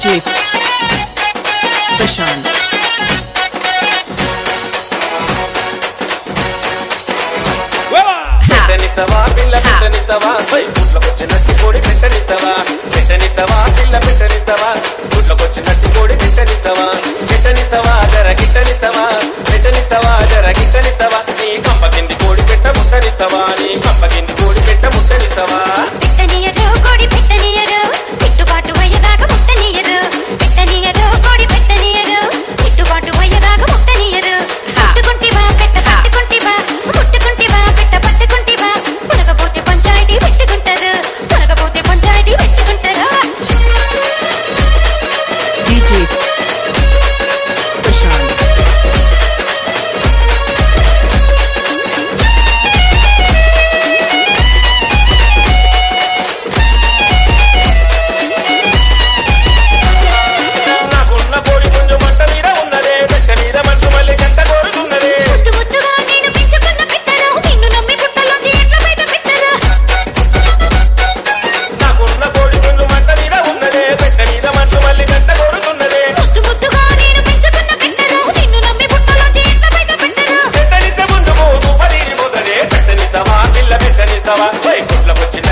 DJ Prashant. పెట్టనితవా పిల్ల పెట్టనితవా గుట్లకొచ్చినట్టి కోడి పెట్టనితవా పెట్టనితవా పిల్ల పెట్టనితవా గుట్లకొచ్చినట్టి కోడి పెట్టనితవా పెట్టనితవా జర గిట్టనితవా పెట్టనితవా జర గిట్టనితవా నీ కంప కింది కోడి పెట్ట ముట్టనితవా నీ కంప కింది కోడి పెట్ట ముట్టనితవా పెట్టనియరు కోడి పెట్టనియరు గిట్టుబాటు అయ్యేదాకా ముట్టనియరు పెట్టనియరు కోడి పెట్టనియరు గిట్టుబాటు అయ్యేదాకా ముట్టనియరు పట్టుకుంటివా పెట్ట పట్టుకుంటివా ముట్టుకుంటివా పెట్ట పట్టుకుంటివా పునగపోతే పంచాయతీ పెట్టుకుంటారు పునగపోతే పంచాయతీ పెట్టుకుంటారు DJ Prashant. నాకున్న కోడి పుంజు మంట మీద ఉన్నదే పెట్ట మీద మంచు మళ్ళీ గంట కోరుతున్నదే ముద్దు ముద్దుగా నేను పెంచుకున్న పెట్టరు నిన్ను నమ్మి పుట్టలోంచి ఎట్లా బయట పెట్టరు నాకున్న కోడి పుంజు మంట మీద ఉన్నదే పెట్ట మీద మంచు మళ్ళీ గంట కోరుతున్నదే ముద్దు ముద్దుగా నేను పెంచుకున్న పెట్టరు నిన్ను నమ్మి పుట్టలోంచి ఎట్లా బయట పెట్టరు పెట్టనిత ముందు మూడు పదిరి మొదలే పెట్టనితవా పిల్ల పెట్టనితవా గుట్లకొచ్చిన